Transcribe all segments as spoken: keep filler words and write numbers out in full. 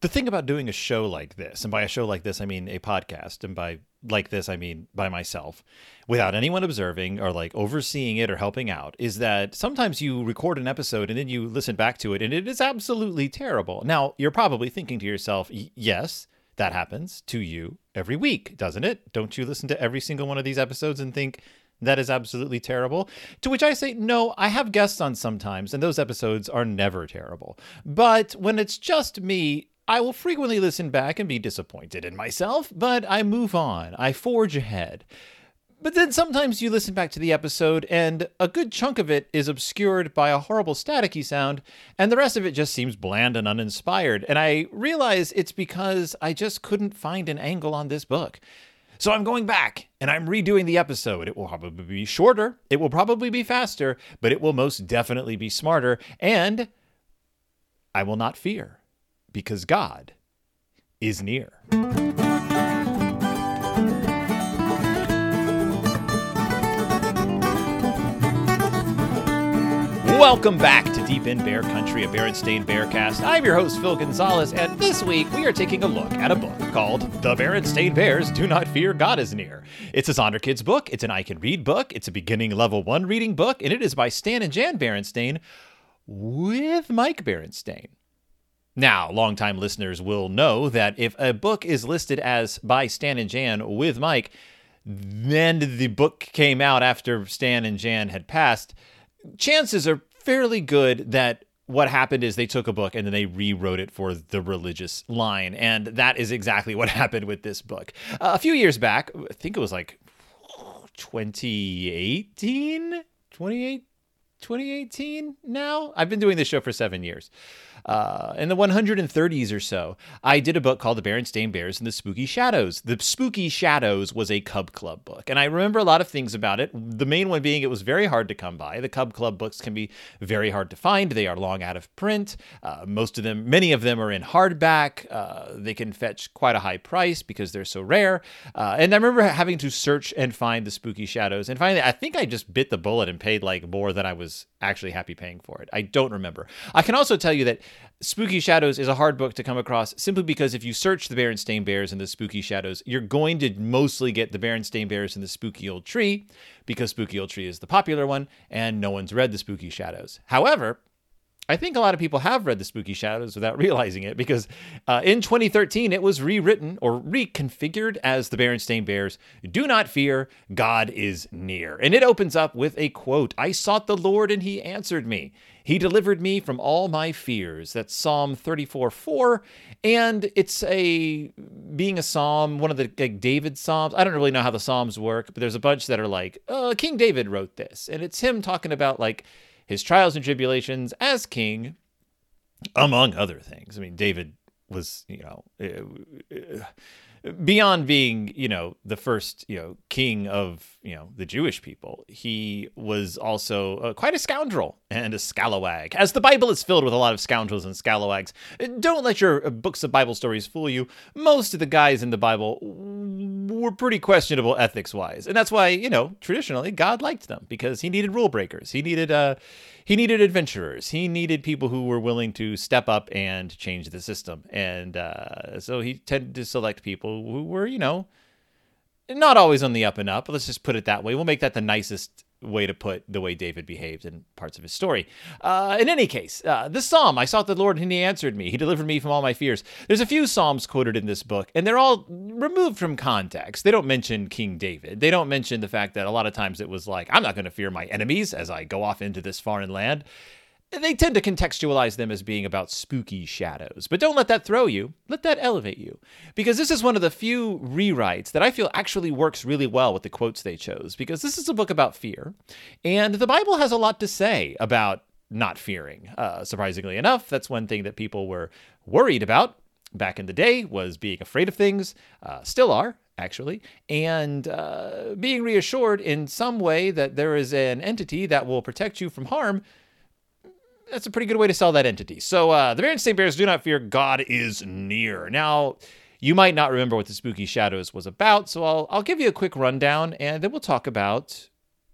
The thing about doing a show like this, and by a show like this, I mean a podcast, and by like this, I mean by myself, without anyone observing or like overseeing it or helping out, is that sometimes you record an episode and then you listen back to it and it is absolutely terrible. Now, you're probably thinking to yourself, yes, that happens to you every week, doesn't it? Don't you listen to every single one of these episodes and think that is absolutely terrible? To which I say, no, I have guests on sometimes, and those episodes are never terrible. But when it's just me, I will frequently listen back and be disappointed in myself, but I move on. I forge ahead. But then sometimes you listen back to the episode and a good chunk of it is obscured by a horrible staticky sound, and the rest of it just seems bland and uninspired. And I realize it's because I just couldn't find an angle on this book. So I'm going back and I'm redoing the episode. It will probably be shorter. It will probably be faster, but it will most definitely be smarter. And I will not fear. Because God is near. Welcome back to Deep in Bear Country, a Berenstain Bearcast. I'm your host, Phil Gonzalez, and this week we are taking a look at a book called The Berenstain Bears Do Not Fear, God is Near. It's a Zonderkids book, it's an I Can Read book, it's a beginning level one reading book, and it is by Stan and Jan Berenstain with Mike Berenstain. Now, longtime listeners will know that if a book is listed as by Stan and Jan with Mike, then the book came out after Stan and Jan had passed, chances are fairly good that what happened is they took a book and then they rewrote it for the religious line. And that is exactly what happened with this book. Uh, a few years back, I think it was like twenty eighteen, twenty-eight, twenty eighteen now? I've been doing this show for seven years. Uh, in the one hundred thirties or so, I did a book called The Berenstain Bears and the Spooky Shadows. The Spooky Shadows was a Cub Club book, and I remember a lot of things about it. The main one being it was very hard to come by. The Cub Club books can be very hard to find. They are long out of print. Uh, most of them, many of them are in hardback. Uh, they can fetch quite a high price because they're so rare. Uh, and I remember having to search and find the Spooky Shadows. And finally, I think I just bit the bullet and paid like more than I was actually happy paying for it. I don't remember. I can also tell you that Spooky Shadows is a hard book to come across simply because if you search the Berenstain Bears and the Spooky Shadows, you're going to mostly get the Berenstain Bears and the Spooky Old Tree because Spooky Old Tree is the popular one and no one's read the Spooky Shadows. However, I think a lot of people have read the Spooky Shadows without realizing it because uh, in twenty thirteen, it was rewritten or reconfigured as the Berenstain Bears Do Not Fear, God is Near. And it opens up with a quote, "I sought the Lord and he answered me. He delivered me from all my fears." That's Psalm thirty-four four. And it's a, being a psalm, one of the like, David psalms. I don't really know how the psalms work, but there's a bunch that are like, uh, King David wrote this. And it's him talking about like, his trials and tribulations as king, among other things. I mean, David was, you know, beyond being, you know, the first, you know, king of, you know, the Jewish people, he was also uh, quite a scoundrel and a scalawag, as the Bible is filled with a lot of scoundrels and scalawags. Don't let your books of Bible stories fool you. Most of the guys in the Bible were pretty questionable ethics-wise. And that's why, you know, traditionally, God liked them because he needed rule breakers. He needed, uh, he needed adventurers. He needed people who were willing to step up and change the system. And uh, so he tended to select people who were, you know, not always on the up and up. Let's just put it that way. We'll make that the nicest way to put the way David behaved in parts of his story. Uh, in any case, uh, this psalm, "I sought the Lord and he answered me. He delivered me from all my fears." There's a few psalms quoted in this book, and they're all removed from context. They don't mention King David. They don't mention the fact that a lot of times it was like, I'm not going to fear my enemies as I go off into this foreign land. They tend to contextualize them as being about spooky shadows. But don't let that throw you. Let that elevate you. Because this is one of the few rewrites that I feel actually works really well with the quotes they chose. Because this is a book about fear. And the Bible has a lot to say about not fearing. Uh, surprisingly enough, that's one thing that people were worried about back in the day, was being afraid of things. Uh, still are, actually. And uh, being reassured in some way that there is an entity that will protect you from harm. That's a pretty good way to sell that entity. So uh, the Berenstain Bears Do Not Fear, God is Near. Now, you might not remember what the Spooky Shadows was about, so I'll I'll give you a quick rundown, and then we'll talk about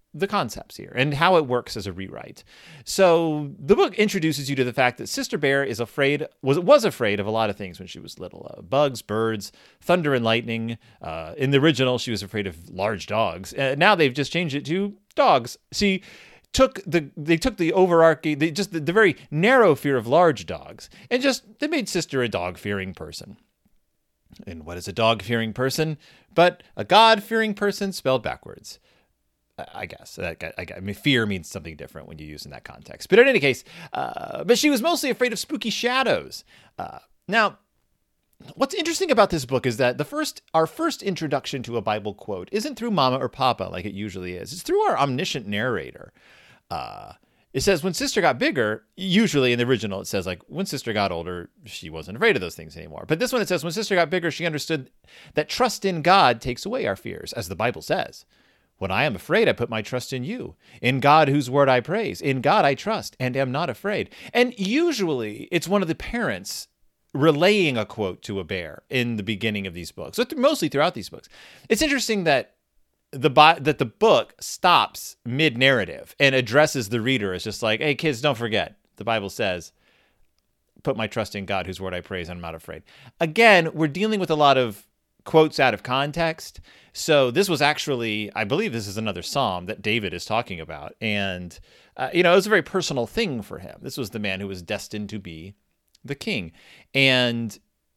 the concepts here and how it works as a rewrite. So the book introduces you to the fact that Sister Bear is afraid, was was afraid of a lot of things when she was little. Uh, bugs, birds, thunder and lightning. Uh, in the original, she was afraid of large dogs. Uh, now they've just changed it to dogs. See, took the they took the overarching, they just the, the very narrow fear of large dogs and just they made Sister a dog-fearing person. And what is a dog-fearing person? But a God-fearing person spelled backwards. I guess. I, I mean, fear means something different when you use in that context. But in any case, uh, but she was mostly afraid of spooky shadows. Uh, now, what's interesting about this book is that the first, our first introduction to a Bible quote isn't through Mama or Papa like it usually is. It's through our omniscient narrator. Uh, it says, when Sister got bigger, usually in the original, it says like, when Sister got older, she wasn't afraid of those things anymore. But this one, it says, when Sister got bigger, she understood that trust in God takes away our fears, as the Bible says. When I am afraid, I put my trust in you. In God, whose word I praise. In God, I trust and am not afraid. And usually, it's one of the parents relaying a quote to a bear in the beginning of these books, but mostly throughout these books. It's interesting that the that the book stops mid-narrative and addresses the reader as just like, hey, kids, don't forget, the Bible says, put my trust in God, whose word I praise, and I'm not afraid. Again, we're dealing with a lot of quotes out of context. So this was actually, I believe this is another psalm that David is talking about. And, uh, you know, it was a very personal thing for him. This was the man who was destined to be the king. And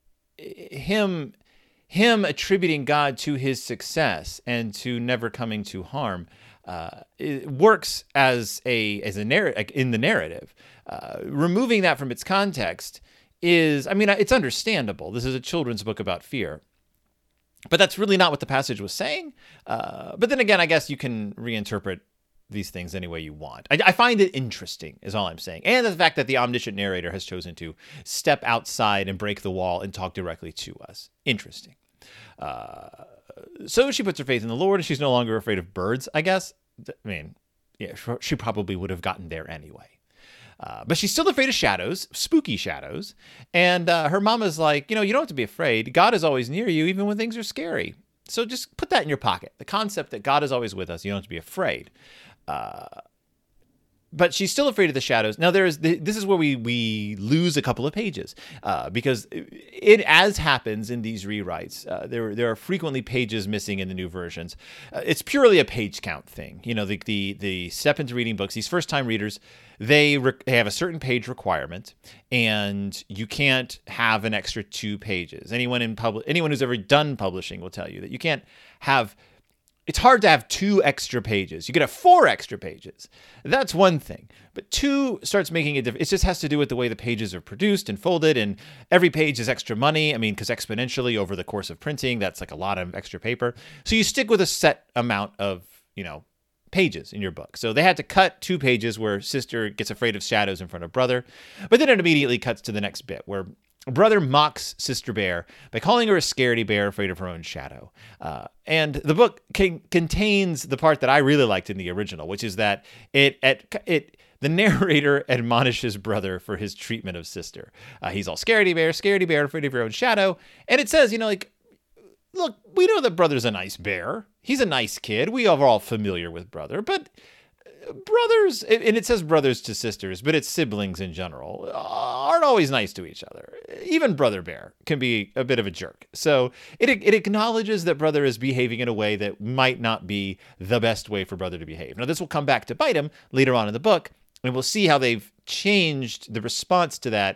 him, him attributing God to his success and to never coming to harm uh, it works as a, as a narrative in the narrative. Uh, removing that from its context is, I mean, it's understandable. This is a children's book about fear. But that's really not what the passage was saying. Uh, but then again, I guess you can reinterpret these things any way you want. I, I find it interesting, is all I'm saying. And the fact that the omniscient narrator has chosen to step outside and break the wall and talk directly to us. Interesting. Uh, so she puts her faith in the Lord, and she's no longer afraid of birds, I guess. I mean, yeah, she probably would have gotten there anyway. Uh, but she's still afraid of shadows, spooky shadows. And uh, her mama's like, you know, you don't have to be afraid. God is always near you, even when things are scary. So just put that in your pocket. The concept that God is always with us. You don't have to be afraid. Uh, but she's still afraid of the shadows. Now, there is this is where we we lose a couple of pages uh, because it, as happens in these rewrites, uh, there there are frequently pages missing in the new versions. Uh, it's purely a page count thing. You know, the the the step into reading books. These first time readers, they, re- they have a certain page requirement, and you can't have an extra two pages. Anyone in public, anyone who's ever done publishing will tell you that you can't have. It's hard to have two extra pages. You could have four extra pages. That's one thing. But two starts making a difference. It just has to do with the way the pages are produced and folded, and every page is extra money. I mean, because exponentially over the course of printing, that's like a lot of extra paper. So you stick with a set amount of, you know, pages in your book. So they had to cut two pages where Sister gets afraid of shadows in front of Brother. But then it immediately cuts to the next bit where Brother mocks Sister Bear by calling her a scaredy bear afraid of her own shadow. Uh, and the book can, contains the part that I really liked in the original, which is that it it, it the narrator admonishes Brother for his treatment of Sister. Uh, he's all scaredy bear, scaredy bear, afraid of your own shadow. And it says, you know, like, look, we know that Brother's a nice bear. He's a nice kid. We are all familiar with Brother, but brothers, and it says brothers to sisters, but it's siblings in general, aren't always nice to each other. Even Brother Bear can be a bit of a jerk. So it it acknowledges that Brother is behaving in a way that might not be the best way for Brother to behave. Now, this will come back to bite him later on in the book, and we'll see how they've changed the response to that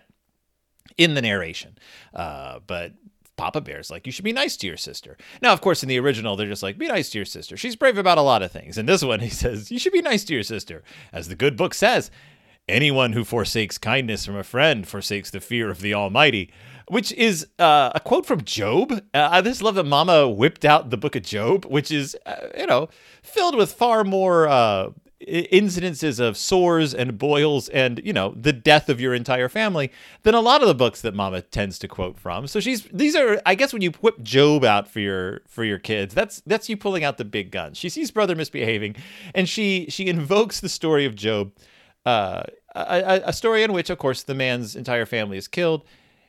in the narration. Uh, but Papa Bear's like, you should be nice to your sister. Now, of course, in the original, they're just like, be nice to your sister. She's brave about a lot of things. In this one, he says, you should be nice to your sister. As the good book says, anyone who forsakes kindness from a friend forsakes the fear of the Almighty, which is uh, a quote from Job. Uh, I just love that Mama whipped out the book of Job, which is, uh, you know, filled with far more uh, incidences of sores and boils and, you know, the death of your entire family than a lot of the books that Mama tends to quote from. So she's, these are, I guess when you whip Job out for your, for your kids, that's, that's you pulling out the big guns. She sees Brother misbehaving, and she, she invokes the story of Job, uh, a, a story in which, of course, the man's entire family is killed.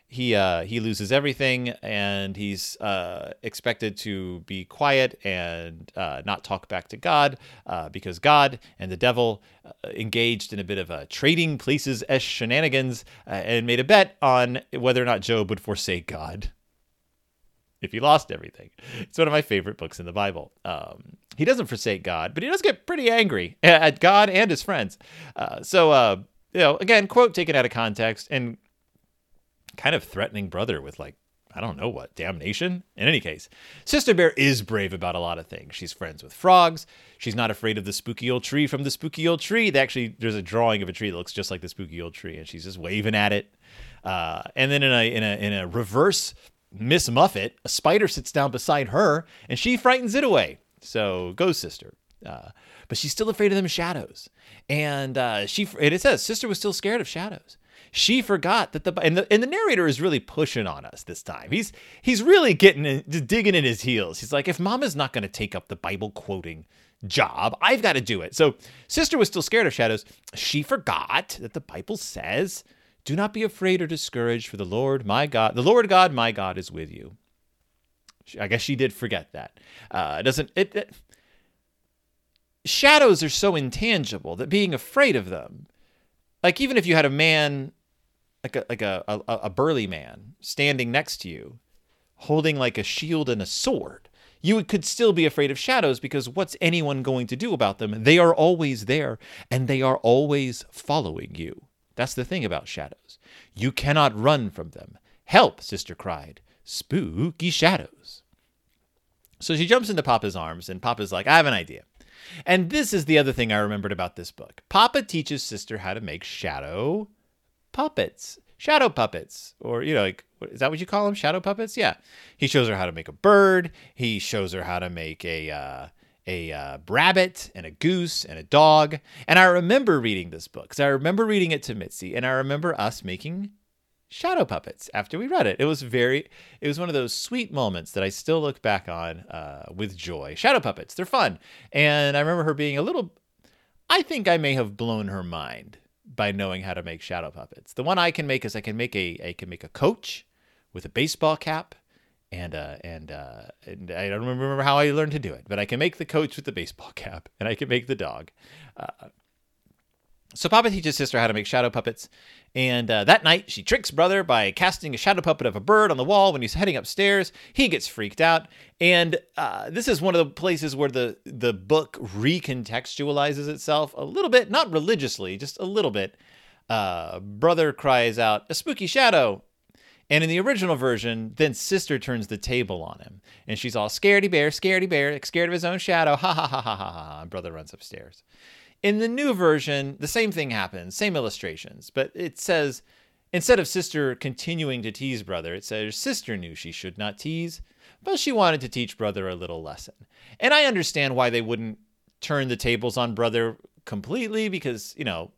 he uh, he loses everything, and he's uh, expected to be quiet and uh, not talk back to God uh, because God and the devil uh, engaged in a bit of a trading places-esque shenanigans uh, and made a bet on whether or not Job would forsake God if he lost everything. It's one of my favorite books in the Bible. Um, he doesn't forsake God, but he does get pretty angry at God and his friends. Uh, so, uh, you know, again, quote taken out of context and kind of threatening brother with, like, I don't know what, damnation? In any case, Sister Bear is brave about a lot of things. She's friends with frogs. She's not afraid of the spooky old tree from the spooky old tree. They actually, there's a drawing of a tree that looks just like the spooky old tree, and she's just waving at it. Uh, and then in a in a in a reverse Miss Muffet, a spider sits down beside her, and she frightens it away. So go, sister. Uh, but she's still afraid of them shadows. And uh, she, and it says, sister was still scared of shadows. She forgot that the and, the and the narrator is really pushing on us this time. He's he's really getting in, digging in his heels. He's like, if Mama's not going to take up the Bible quoting job, I've got to do it. So sister was still scared of shadows. She forgot that the Bible says, do not be afraid or discouraged, for the Lord, my God, the Lord God, my God is with you. I guess she did forget that. Uh, it doesn't, it, it, shadows are so intangible that being afraid of them, like even if you had a man, like a, like a, a, a burly man standing next to you, holding like a shield and a sword, you could still be afraid of shadows, because what's anyone going to do about them? They are always there, and they are always following you. That's the thing about shadows. You cannot run from them. Help, sister cried. Spooky shadows. So she jumps into Papa's arms, and Papa's like, I have an idea. And this is the other thing I remembered about this book. Papa teaches sister how to make shadow puppets. Shadow puppets. Or, you know, like, is that what you call them? Shadow puppets? Yeah. He shows her how to make a bird. He shows her how to make a... Uh, a uh, rabbit and a goose and a dog. And I remember reading this book because I remember reading it to Mitzi, and I remember us making shadow puppets after we read it. It was very, it was one of those sweet moments that I still look back on uh, with joy. Shadow puppets, they're fun. And I remember her being a little, I think I may have blown her mind by knowing how to make shadow puppets. The one I can make is I can make a, I can make a coach with a baseball cap. And uh, and uh, and I don't remember how I learned to do it, but I can make the coach with the baseball cap, and I can make the dog. Uh, so Papa teaches sister how to make shadow puppets, and uh, that night she tricks brother by casting a shadow puppet of a bird on the wall when he's heading upstairs. He gets freaked out, and uh, this is one of the places where the the book recontextualizes itself a little bit, not religiously, just a little bit. Uh, brother cries out, "A spooky shadow!" And in the original version, then sister turns the table on him. And she's all scaredy bear, scaredy bear, scared of his own shadow. Ha ha ha ha ha ha. And brother runs upstairs. In the new version, the same thing happens, same illustrations. But it says, instead of sister continuing to tease brother, it says sister knew she should not tease, but she wanted to teach brother a little lesson. And I understand why they wouldn't turn the tables on brother completely, because, you know,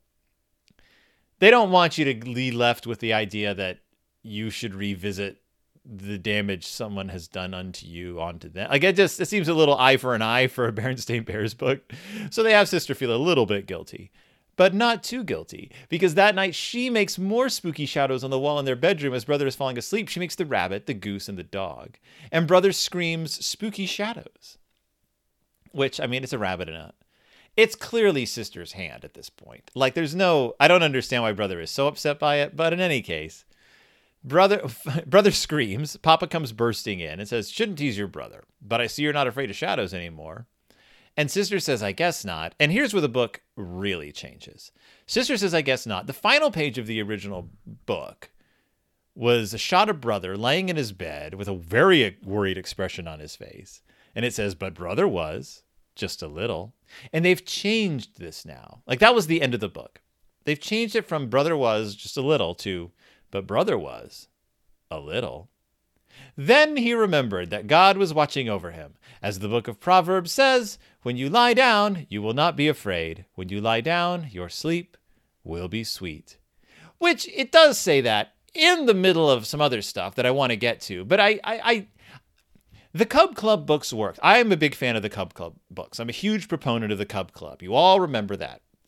they don't want you to be left with the idea that you should revisit the damage someone has done unto you onto them. Like, it just, it seems a little eye for an eye for a Berenstain Bears book. So they have sister feel a little bit guilty, but not too guilty, because that night she makes more spooky shadows on the wall in their bedroom as brother is falling asleep. She makes the rabbit, the goose, and the dog. And brother screams spooky shadows, which, I mean, it's a rabbit and a, it's clearly sister's hand at this point. Like, there's no, I don't understand why brother is so upset by it, but in any case, Brother brother screams. Papa comes bursting in and says, shouldn't tease your brother, but I see you're not afraid of shadows anymore. And sister says, I guess not. And here's where the book really changes. Sister says, I guess not. The final page of the original book was a shot of brother laying in his bed with a very worried expression on his face. And it says, but brother was just a little. And they've changed this now. Like, that was the end of the book. They've changed it from brother was just a little to but brother was a little. Then he remembered that God was watching over him. As the book of Proverbs says, when you lie down, you will not be afraid. When you lie down, your sleep will be sweet. Which, it does say that in the middle of some other stuff that I want to get to. But I, I, I the Cub Club books work. I am a big fan of the Cub Club books. I'm a huge proponent of the Cub Club. You all remember that.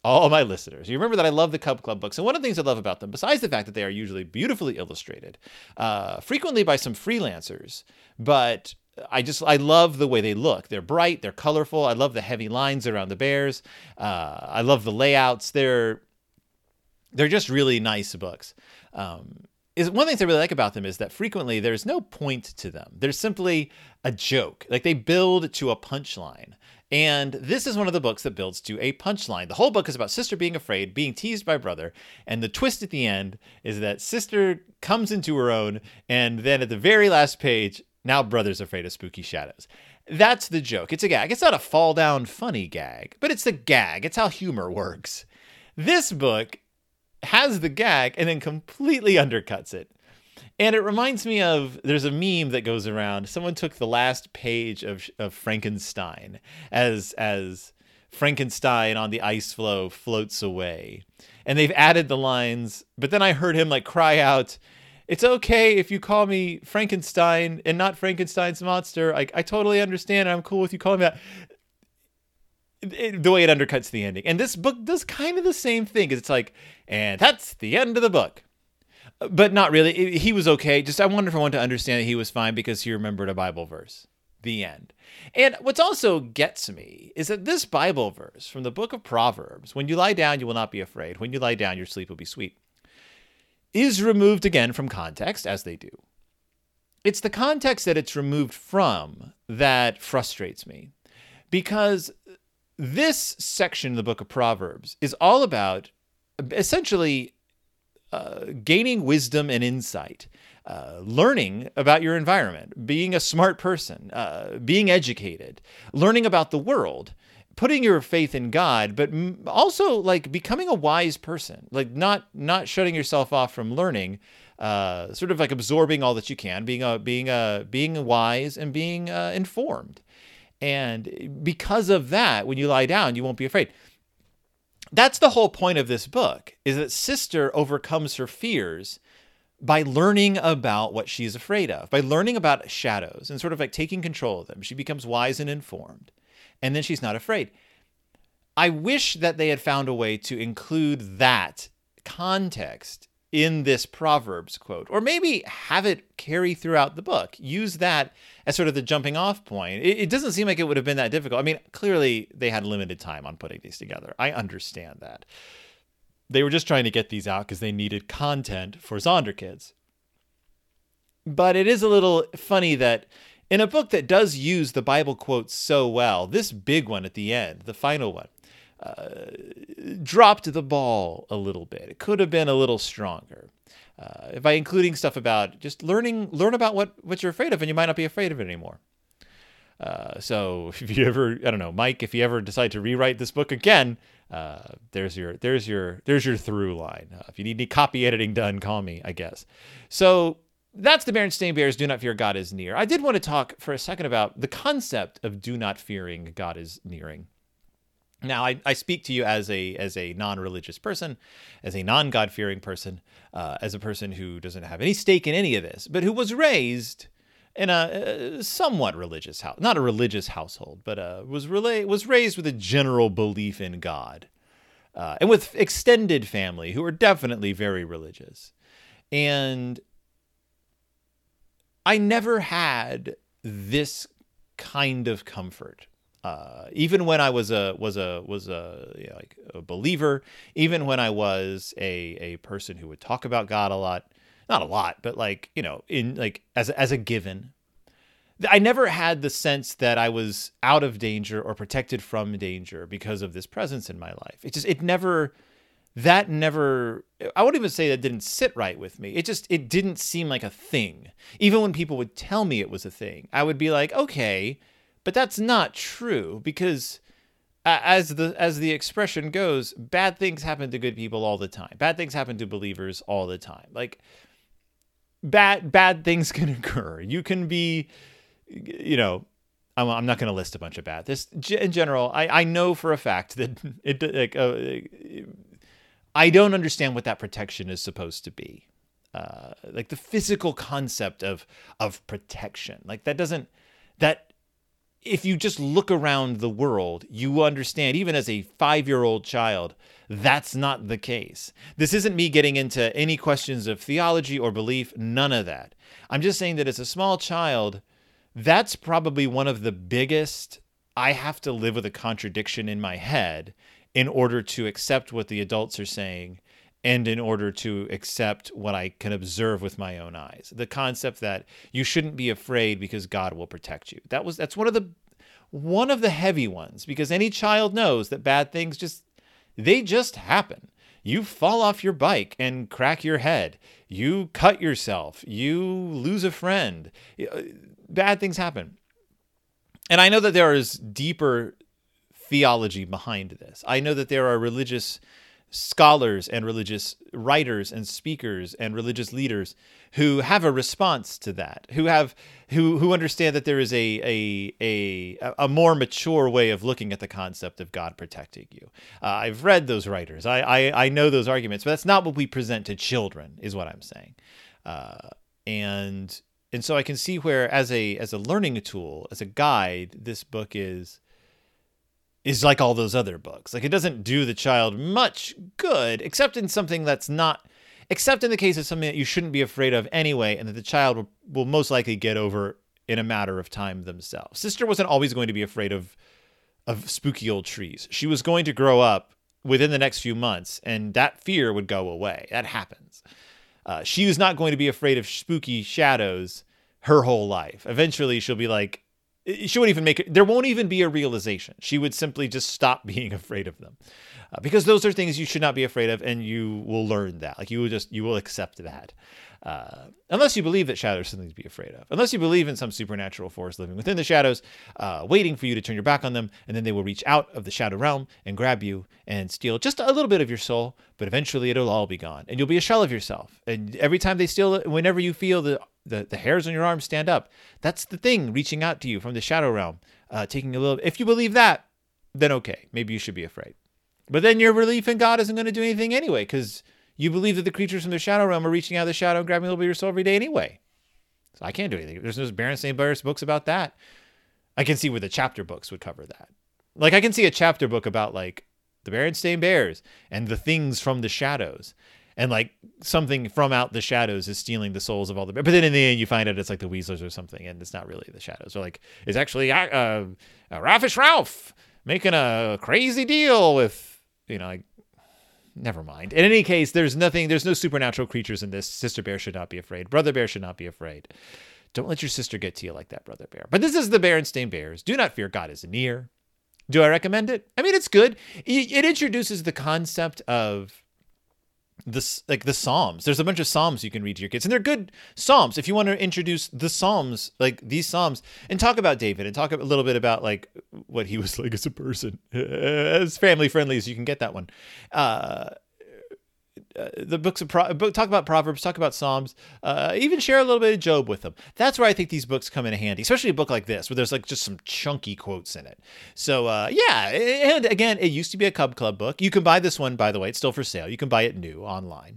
all my listeners, you remember that I love the Cub Club books. And one of the things I love about them, besides the fact that they are usually beautifully illustrated, uh, frequently by some freelancers, but I just, I love the way they look. They're bright, they're colorful. I love the heavy lines around the bears. Uh, I love the layouts. They're, they're just really nice books. Um, is one of the things I really like about them is that frequently there's no point to them. There's simply a joke. Like they build to a punchline. And this is one of the books that builds to a punchline. The whole book is about sister being afraid, being teased by brother. And the twist at the end is that sister comes into her own. And then at the very last page, now brother's afraid of spooky shadows. That's the joke. It's a gag. It's not a fall down funny gag, but it's the gag. It's how humor works. This book has the gag and then completely undercuts it. And it reminds me of, there's a meme that goes around. Someone took the last page of, of Frankenstein as, as Frankenstein on the ice floe floats away. And they've added the lines, but then I heard him like cry out, "It's okay if you call me Frankenstein and not Frankenstein's monster. I, I totally understand. I'm cool with you calling me that." It, the way it undercuts the ending. And this book does kind of the same thing. It's like, and that's the end of the book. But not really. It, he was okay. Just I wanted everyone to understand that he was fine because he remembered a Bible verse. The end. And what's also gets me is that this Bible verse from the book of Proverbs, when you lie down, you will not be afraid. When you lie down, your sleep will be sweet, is removed again from context, as they do. It's the context that it's removed from that frustrates me. Because this section of the book of Proverbs is all about essentially uh, gaining wisdom and insight, uh, learning about your environment, being a smart person, uh, being educated, learning about the world, putting your faith in God, but also like becoming a wise person, like not not shutting yourself off from learning, uh, sort of like absorbing all that you can, being a being a being wise and being uh, informed. And because of that, when you lie down, you won't be afraid. That's the whole point of this book, is that sister overcomes her fears by learning about what she's afraid of, by learning about shadows and sort of like taking control of them. She becomes wise and informed, and then she's not afraid. I wish that they had found a way to include that context in this Proverbs quote, or maybe have it carry throughout the book. Use that as sort of the jumping off point. It, it doesn't seem like it would have been that difficult. I mean, clearly they had limited time on putting these together. I understand that. They were just trying to get these out because they needed content for Zonderkids. But it is a little funny that in a book that does use the Bible quotes so well, this big one at the end, the final one, Uh, dropped the ball a little bit. It could have been a little stronger uh, by including stuff about just learning, learn about what, what you're afraid of, and you might not be afraid of it anymore. Uh, so if you ever, I don't know, Mike, if you ever decide to rewrite this book again, uh, there's your, there's your, there's your through line. Uh, if you need any copy editing done, call me, I guess. So that's the Berenstain Bears. Do not fear, God is near. I did want to talk for a second about the concept of do not fearing, God is nearing. Now, I, I speak to you as a as a non-religious person, as a non-God-fearing person, uh, as a person who doesn't have any stake in any of this, but who was raised in a, a somewhat religious house, not a religious household, but uh, was rela- was raised with a general belief in God, uh, and with extended family who are definitely very religious. And I never had this kind of comfort. Uh, even when I was a was a was a you know, like a believer, even when I was a a person who would talk about God a lot, not a lot, but like you know, in like as as a given, I never had the sense that I was out of danger or protected from danger because of this presence in my life. It just it never that never. I wouldn't even say that didn't sit right with me. It just it didn't seem like a thing. Even when people would tell me it was a thing, I would be like, okay. But that's not true because uh, as the as the expression goes, bad things happen to good people all the time. Bad things happen to believers all the time. Like bad bad things can occur. You can be, you know, I'm, I'm not going to list a bunch of bad. This in general, I, I know for a fact that it like uh, I don't understand what that protection is supposed to be. Uh, like the physical concept of of protection, like that doesn't that. if you just look around the world, you understand, even as a five-year-old child, that's not the case. This isn't me getting into any questions of theology or belief, none of that. I'm just saying that as a small child, that's probably one of the biggest, I have to live with a contradiction in my head in order to accept what the adults are saying and in order to accept what I can observe with my own eyes. The concept that you shouldn't be afraid because God will protect you. That was that's one of the one of the heavy ones, because any child knows that bad things just they just happen. You fall off your bike and crack your head. You cut yourself. You lose a friend. Bad things happen. And I know that there is deeper theology behind this. I know that there are religious scholars and religious writers and speakers and religious leaders who have a response to that, who have who who understand that there is a a a a more mature way of looking at the concept of God protecting you. Uh, I've read those writers. I, I I know those arguments, but that's not what we present to children, is what I'm saying. Uh, and and so I can see where, as a as a learning tool, as a guide, this book is. is like all those other books. Like, it doesn't do the child much good, except in something that's not, except in the case of something that you shouldn't be afraid of anyway, and that the child will, will most likely get over in a matter of time themselves. Sister wasn't always going to be afraid of, of spooky old trees. She was going to grow up within the next few months, and that fear would go away. That happens. Uh, she was not going to be afraid of spooky shadows her whole life. Eventually, she'll be like, she won't even make it. There won't even be a realization. She would simply just stop being afraid of them, uh, because those are things you should not be afraid of, and you will learn that. Like, you will just you will accept that, uh, unless you believe that shadows are something to be afraid of. Unless you believe in some supernatural force living within the shadows, uh, waiting for you to turn your back on them, and then they will reach out of the shadow realm and grab you and steal just a little bit of your soul. But eventually, it'll all be gone, and you'll be a shell of yourself. And every time they steal it, whenever you feel the The, the hairs on your arm stand up, that's the thing reaching out to you from the shadow realm, uh, taking a little. If you believe that, then okay, maybe you should be afraid. But then your belief in God isn't going to do anything anyway, because you believe that the creatures from the shadow realm are reaching out of the shadow and grabbing a little bit of your soul every day anyway. So I can't do anything. There's no Berenstain Bears books about that. I can see where the chapter books would cover that. Like, I can see a chapter book about, like, the Berenstain Bears and the things from the shadows. And, like, something from out the shadows is stealing the souls of all the... But then in the end, you find out it's like the Weaslers or something, and it's not really the shadows. Or, like, it's actually uh, uh, Raffish Ralph making a crazy deal with, you know, like... Never mind. In any case, there's nothing... There's no supernatural creatures in this. Sister Bear should not be afraid. Brother Bear should not be afraid. Don't let your sister get to you like that, Brother Bear. But this is the Berenstain Bears. Do not fear, God is near. Do I recommend it? I mean, it's good. It introduces the concept of... This like the Psalms. There's a bunch of Psalms you can read to your kids, and they're good Psalms. If you want to introduce the Psalms, like these Psalms, and talk about David, and talk a little bit about like what he was like as a person, as family friendly as you can get that one. Uh, uh, the books of Pro- talk about Proverbs, talk about Psalms, uh, even share a little bit of Job with them. That's where I think these books come in handy, especially a book like this, where there's like just some chunky quotes in it. So uh, yeah, and again, it used to be a Cub Club book. You can buy this one, by the way; it's still for sale. You can buy it new online.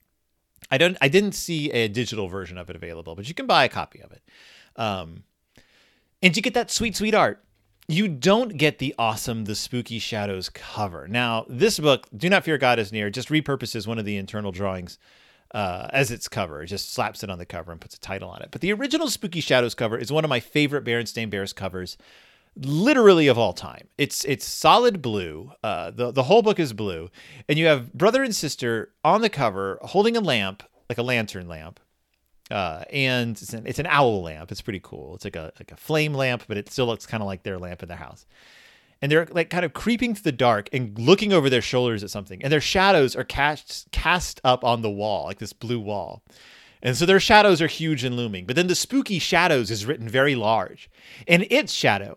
I don't, I didn't see a digital version of it available, but you can buy a copy of it. Um, and you get that sweet, sweet art. You don't get the awesome The Spooky Shadows cover. Now, this book, Do Not Fear, God is Near, just repurposes one of the internal drawings uh, as its cover. It just slaps it on the cover and puts a title on it. But the original Spooky Shadows cover is one of my favorite Berenstain Bears covers, literally of all time. It's it's solid blue. Uh, the, the whole book is blue. And you have brother and sister on the cover holding a lamp, like a lantern lamp. Uh, and it's an, it's an owl lamp. It's pretty cool. It's like a like a flame lamp, but it still looks kind of like their lamp in their house. And they're like kind of creeping through the dark and looking over their shoulders at something. And their shadows are cast cast up on the wall, like this blue wall. And so their shadows are huge and looming. But then the Spooky Shadows is written very large, and its shadow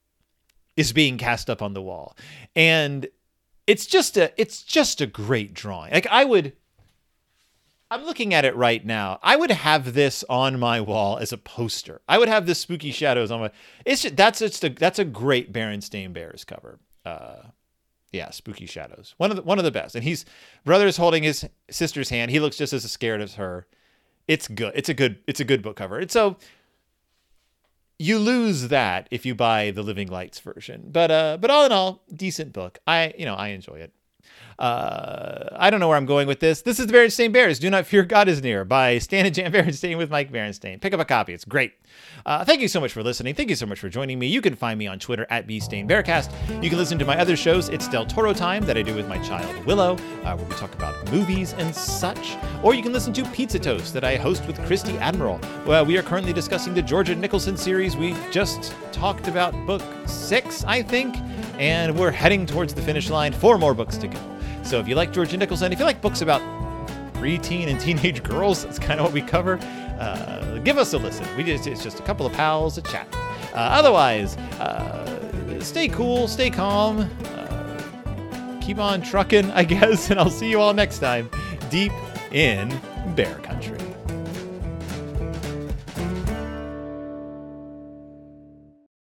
is being cast up on the wall. And it's just a it's just a great drawing. Like I would. I'm looking at it right now. I would have this on my wall as a poster. I would have the Spooky Shadows on my. It's just, that's it's the that's a great Berenstain Bears cover. Uh, yeah, Spooky Shadows, one of the one of the best. And he's brother's holding his sister's hand. He looks just as scared as her. It's good. It's a good. It's a good book cover. And so you lose that if you buy the Living Lights version. But uh, but all in all, decent book. I you know I enjoy it. Uh, I don't know where I'm going with this. This is The Berenstain Bears, Do Not Fear God Is Near by Stan and Jan Berenstain with Mike Berenstain. Pick up a copy. It's great. Uh, thank you so much for listening. Thank you so much for joining me. You can find me on Twitter at BStainBearcast. You can listen to my other shows. It's Del Toro Time that I do with my child Willow, uh, where we talk about movies and such. Or you can listen to Pizza Toast that I host with Christy Admiral. Well, we are currently discussing the Georgia Nicholson series. We just talked about book six, I think, and we're heading towards the finish line. Four more books to go. So if you like Georgia Nicholson, if you like books about preteen and teenage girls, that's kind of what we cover, uh, give us a listen. We just, it's just a couple of pals a chat. Uh, otherwise, uh, stay cool, stay calm, uh, keep on trucking, I guess, and I'll see you all next time deep in Bear Country.